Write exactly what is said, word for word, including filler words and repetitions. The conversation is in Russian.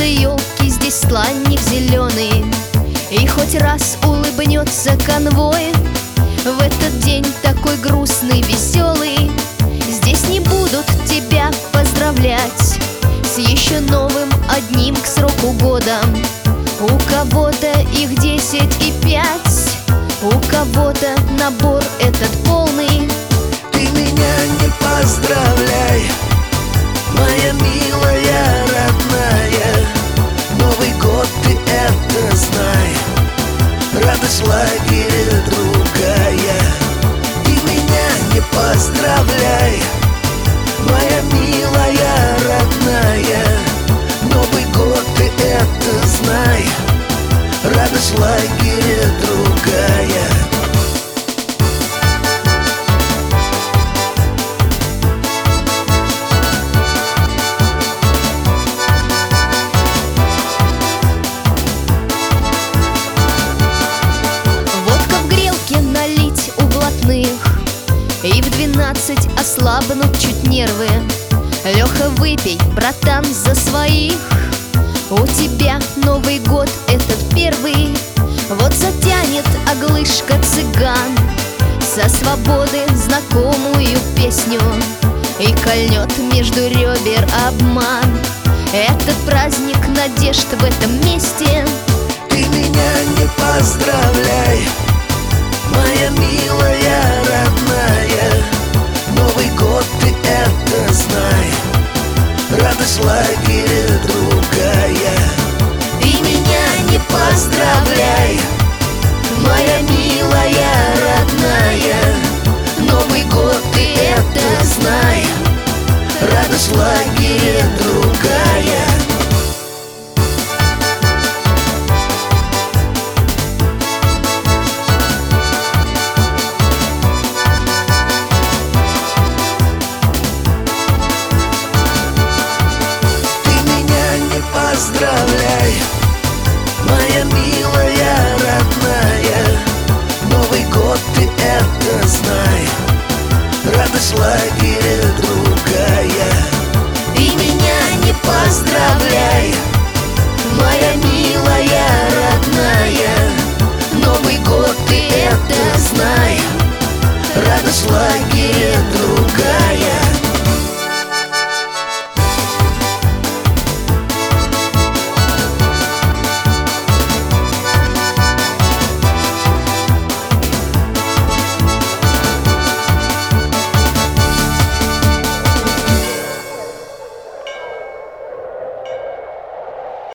Вместо елки здесь сланник зеленый, и хоть раз улыбнется конвой. В этот день такой грустный, веселый, здесь не будут тебя поздравлять с еще новым одним к сроку годом. У кого-то их десять и пять, у кого-то набор этот полный. Ты меня не поздравляй, моя милая родная. Новый год, ты это знай, радость лагеря другая. Ты меня не поздравляй, моя милая родная. Новый год, ты это знай, радость лагеря другая. И в двенадцать ослабнут чуть нервы. Леха, выпей, братан, за своих. У тебя Новый год этот первый. Вот затянет оглышка цыган со свободы знакомую песню и кольнет между ребер обман. Этот праздник надежд в этом месте. Ты меня не поздравляй, моя милая родная. Новый год, ты это знай, радость лагеря другая. Ты меня не поздравляй, моя милая родная. Новый год, ты это знай, радость лагеря другая. Поздравляй, моя милая родная. Новый год, ты это знай, радость лагеря другая. Ты меня не поздравляй, моя милая родная. Новый год, ты это знай, радость лагеря.